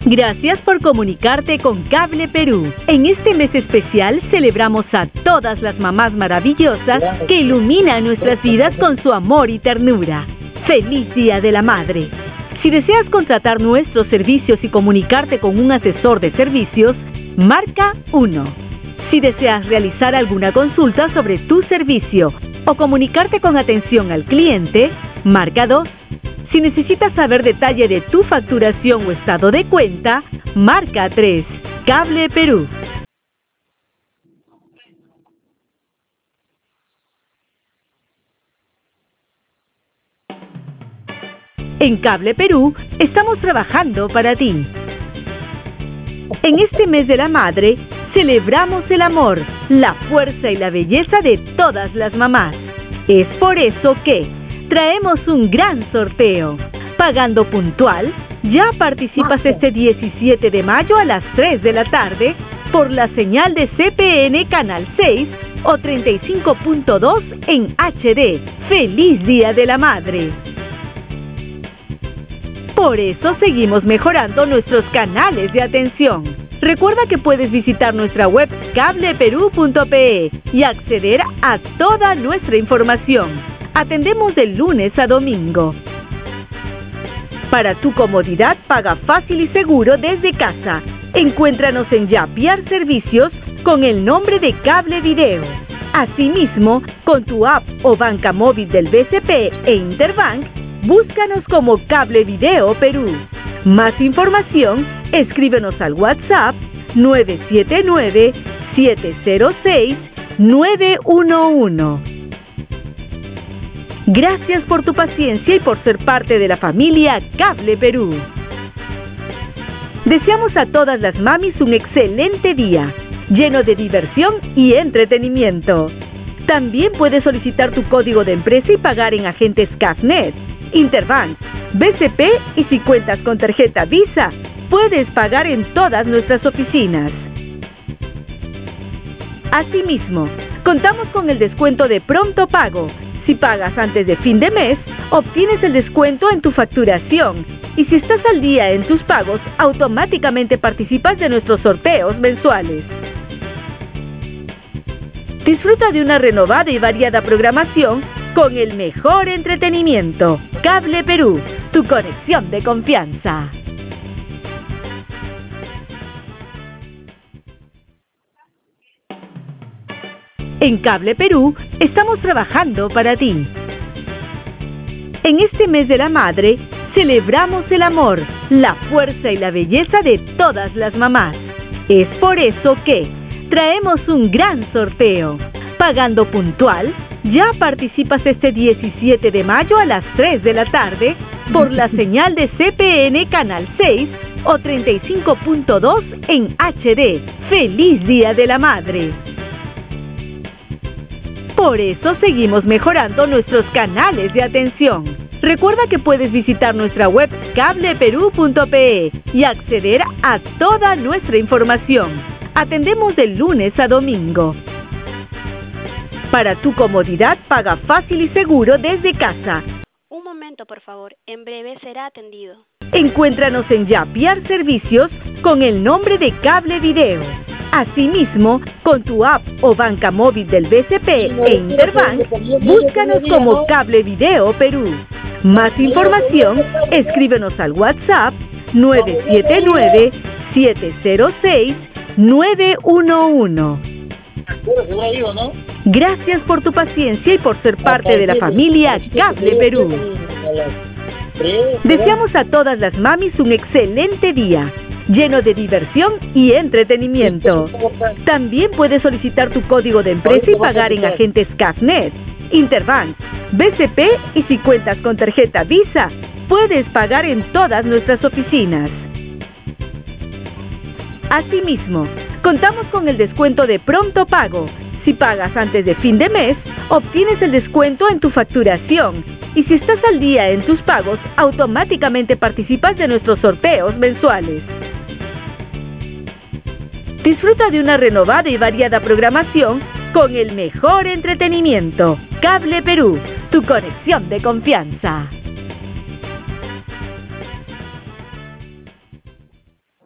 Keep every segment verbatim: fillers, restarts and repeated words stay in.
Gracias por comunicarte con Cable Perú. En este mes especial celebramos a todas las mamás maravillosas que iluminan nuestras vidas con su amor y ternura. ¡Feliz Día de la Madre! Si deseas contratar nuestros servicios y comunicarte con un asesor de servicios, marca uno. Si deseas realizar alguna consulta sobre tu servicio o comunicarte con atención al cliente, marca dos. Si necesitas saber detalle de tu facturación o estado de cuenta, marca tres. Cable Perú. En Cable Perú estamos trabajando para ti. En este mes de la madre, celebramos el amor, la fuerza y la belleza de todas las mamás. Es por eso que traemos un gran sorteo. Pagando puntual, ya participas este diecisiete de mayo a las tres de la tarde por la señal de C P N Canal seis o treinta y cinco punto dos en H D. ¡Feliz Día de la Madre! Por eso seguimos mejorando nuestros canales de atención. Recuerda que puedes visitar nuestra web cable perú punto pe y acceder a toda nuestra información. Atendemos de lunes a domingo. Para tu comodidad, paga fácil y seguro desde casa. Encuéntranos en Yapiar Servicios con el nombre de Cable Video. Asimismo, con tu app o banca móvil del B C P e Interbank, búscanos como Cable Video Perú. Más información, escríbenos al WhatsApp nueve siete nueve, siete cero seis, nueve uno uno. Gracias por tu paciencia y por ser parte de la familia Cable Perú. Deseamos a todas las mamis un excelente día, lleno de diversión y entretenimiento. También puedes solicitar tu código de empresa y pagar en agentes Cafnet, Interbank, B C P y si cuentas con tarjeta Visa, puedes pagar en todas nuestras oficinas. Asimismo, contamos con el descuento de pronto pago. Si pagas antes de fin de mes, obtienes el descuento en tu facturación. Y si estás al día en tus pagos, automáticamente participas de nuestros sorteos mensuales. Disfruta de una renovada y variada programación con el mejor entretenimiento. Cable Perú, tu conexión de confianza. En Cable Perú estamos trabajando para ti. En este mes de la madre, celebramos el amor, la fuerza y la belleza de todas las mamás. Es por eso que traemos un gran sorteo. Pagando puntual, ya participas este diecisiete de mayo a las tres de la tarde por la señal de C P N Canal seis o treinta y cinco punto dos en H D. ¡Feliz Día de la Madre! Por eso seguimos mejorando nuestros canales de atención. Recuerda que puedes visitar nuestra web cable perú punto pe y acceder a toda nuestra información. Atendemos de lunes a domingo. Para tu comodidad, paga fácil y seguro desde casa. Un momento, por favor. En breve será atendido. Encuéntranos en Yapiar Servicios con el nombre de Cable Video. Asimismo, con tu app o banca móvil del B C P e Interbank, búscanos como Cable Video Perú. Más información, escríbenos al WhatsApp nueve siete nueve, siete cero seis, nueve uno uno. Gracias por tu paciencia y por ser parte de la familia Cable Perú. Deseamos a todas las mamis un excelente día, lleno de diversión y entretenimiento. También puedes solicitar tu código de empresa y pagar en agentes Cafnet, Interbank, B C P y si cuentas con tarjeta Visa, puedes pagar en todas nuestras oficinas. Asimismo, contamos con el descuento de pronto pago. Si pagas antes de fin de mes, obtienes el descuento en tu facturación. Y si estás al día en tus pagos, automáticamente participas de nuestros sorteos mensuales. Disfruta de una renovada y variada programación con el mejor entretenimiento. Cable Perú, tu conexión de confianza.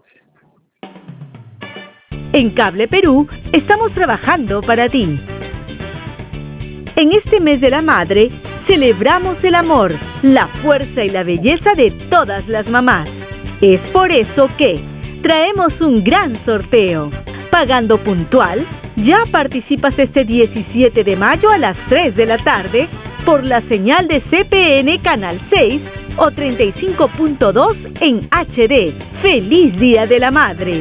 En Cable Perú estamos trabajando para ti. En este mes de la madre, celebramos el amor, la fuerza y la belleza de todas las mamás. Es por eso que traemos un gran sorteo. Pagando puntual, ya participas este diecisiete de mayo a las tres de la tarde por la señal de C P N Canal seis o treinta y cinco punto dos en H D. ¡Feliz Día de la Madre!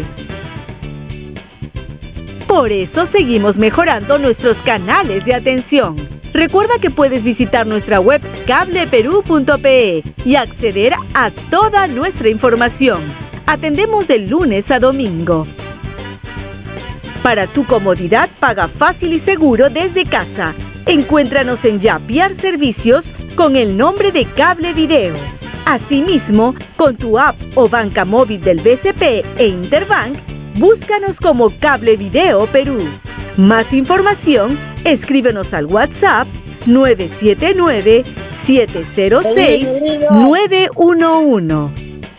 Por eso seguimos mejorando nuestros canales de atención. Recuerda que puedes visitar nuestra web cable perú punto pe y acceder a toda nuestra información. Atendemos de lunes a domingo. Para tu comodidad, paga fácil y seguro desde casa. Encuéntranos en Yapiar Servicios con el nombre de Cable Video. Asimismo, con tu app o banca móvil del B C P e Interbank, búscanos como Cable Video Perú. Más información, escríbenos al WhatsApp nueve siete nueve, siete cero seis, nueve uno uno.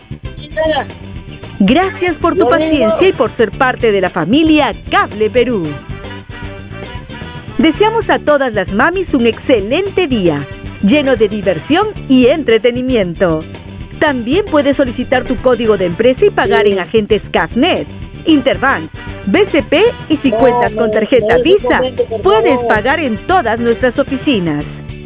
Gracias por tu paciencia y por ser parte de la familia Cable Perú. Deseamos a todas las mamis un excelente día, lleno de diversión y entretenimiento. También puedes solicitar tu código de empresa y pagar en agentes Cafnet, Interbank, B C P y si cuentas con tarjeta Visa, puedes pagar en todas nuestras oficinas.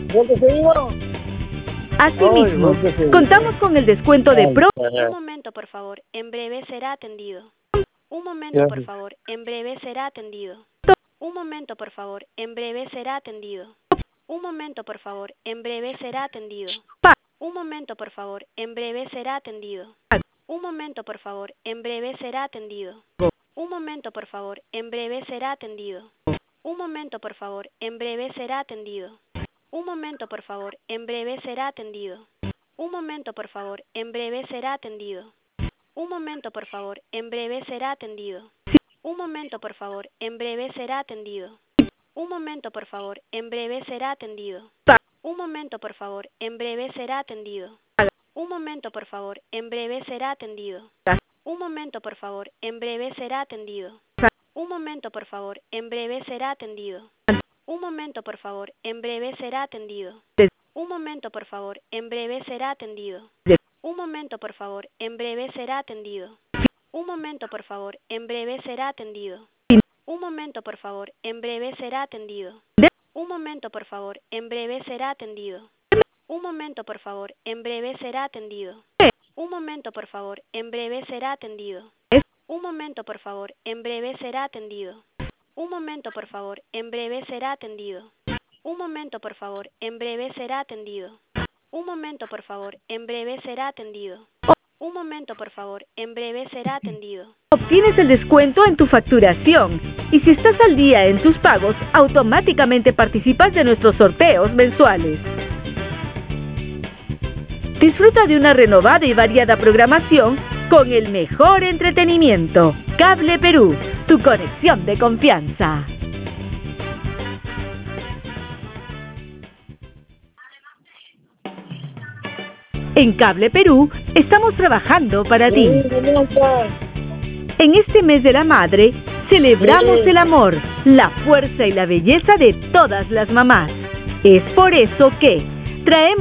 Asimismo, contamos con el descuento de Pro. Un momento, por favor, en breve será atendido. Un momento, por favor, en breve será atendido. Un momento, por favor, en breve será atendido. Un momento, por favor, en breve será atendido. Un momento, por favor, en breve será atendido. Un momento, por favor, en breve será atendido. Un momento, por favor, en breve será atendido. Un momento, por favor, en breve será atendido. Un momento, por favor, en breve será atendido. Un momento, por favor, en breve será atendido. Un momento, por favor, en breve será atendido. Un momento, por favor, en breve será atendido. Un momento, por favor, en breve será atendido. Un momento, por favor, en breve será atendido. Un momento, por favor, en breve será atendido. Un momento, por favor, en breve será atendido. Un momento, por favor, en breve será atendido. Un momento, por favor, en breve será atendido. Un momento, por favor, en breve será atendido. Un momento, por favor, en breve será atendido. Un momento, por favor, en breve será atendido. Un momento, por favor, en breve será atendido. Un momento, por favor, en breve será atendido. Un momento, por favor, en breve será atendido. Un momento, por favor, en breve será atendido. Un momento, por favor, en breve será atendido. Un momento, por favor, en breve será atendido. Un momento, por favor, en breve será atendido. Un momento, por favor, en breve será atendido. Un momento, por favor, en breve será atendido. Obtienes el descuento en tu facturación y si estás al día en tus pagos, automáticamente participas de nuestros sorteos mensuales. Disfruta de una renovada y variada programación con el mejor entretenimiento. Cable Perú, tu conexión de confianza. En Cable Perú estamos trabajando para ti. En este mes de la madre, celebramos el amor, la fuerza y la belleza de todas las mamás. Es por eso que traemos